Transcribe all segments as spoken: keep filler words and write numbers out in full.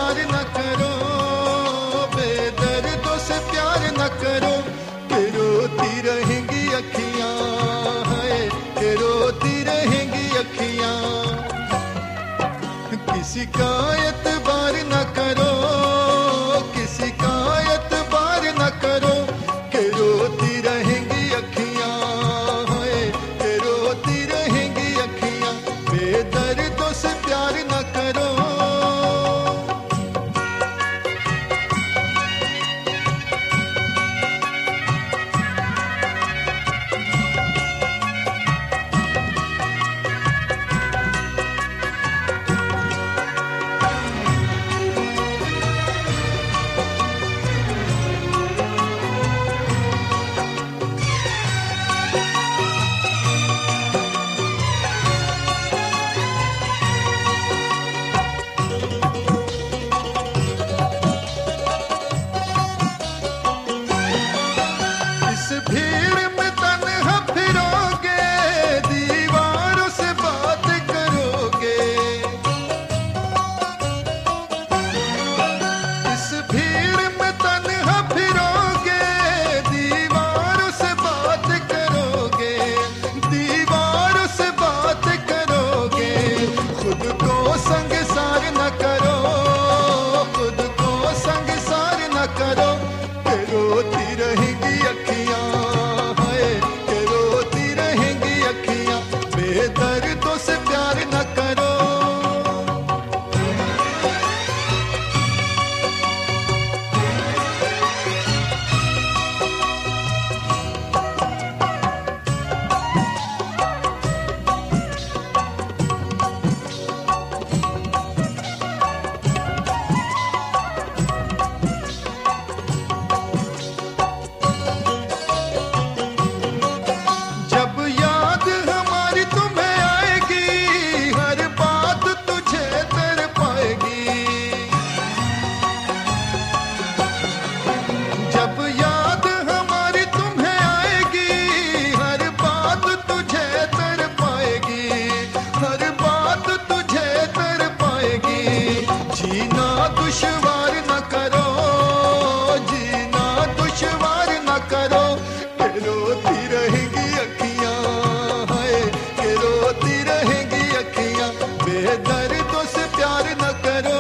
प्यार न करो, बेदर्दों से प्यार न करो, कि रोती रहेंगी अखियां, है कि रोती रहेंगी अखियां। किसी का एतबार न करो, किसी का एतबार न करो, कि रोती रहेंगी अखियां, है कि रोती रहेंगी अखियां। बेदर्दों से प्यार न करो। भीड़ में तन्हा फिरोगे, दीवारों से बात करोगे। इस भीड़ में तन्हा फिरोगे, दीवारों से बात करोगे, दीवारों से बात करोगे। खुद को संगसार न करो, खुद को संगसार न करो, कि रोती रहेगी अखियां, बेदर्दों से प्यार न करो। जब याद हमारी तुम्हें आएगी, हर बात तुझे तर पाएगी। जब याद हमारी तुम्हें आएगी, हर बात तुझे तर पाएगी, हर बात तुझे तर पाएगी। जीना दुश्वार न करो, जीना दुश्वार न करो, कि रोती रहेगी अखियां, है कि रोती रहेगी अखियां। बेदर्दों से प्यार न करो।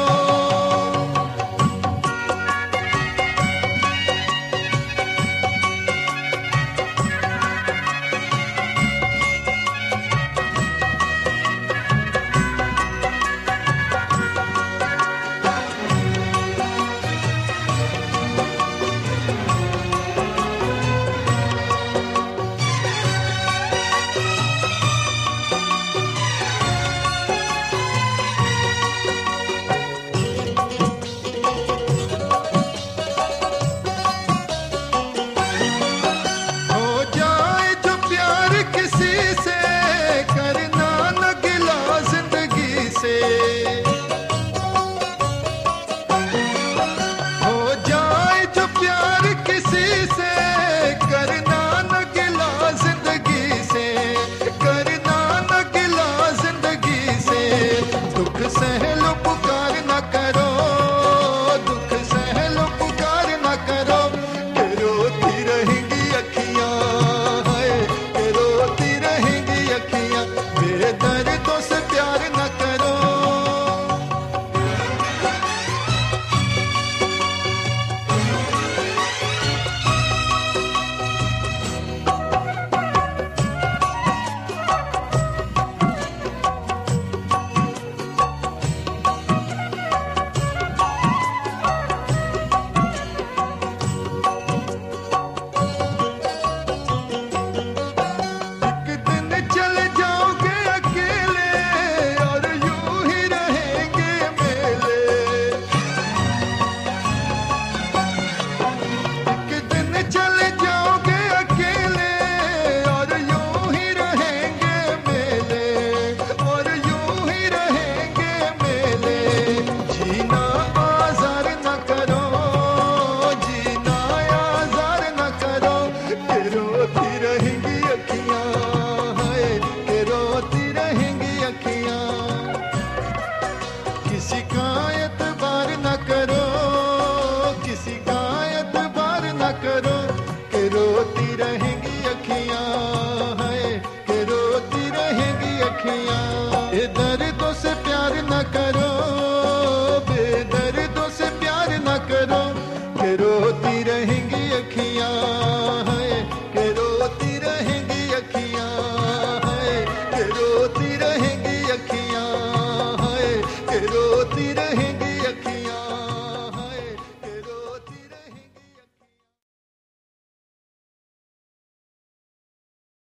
शिकायत बार न अखियां।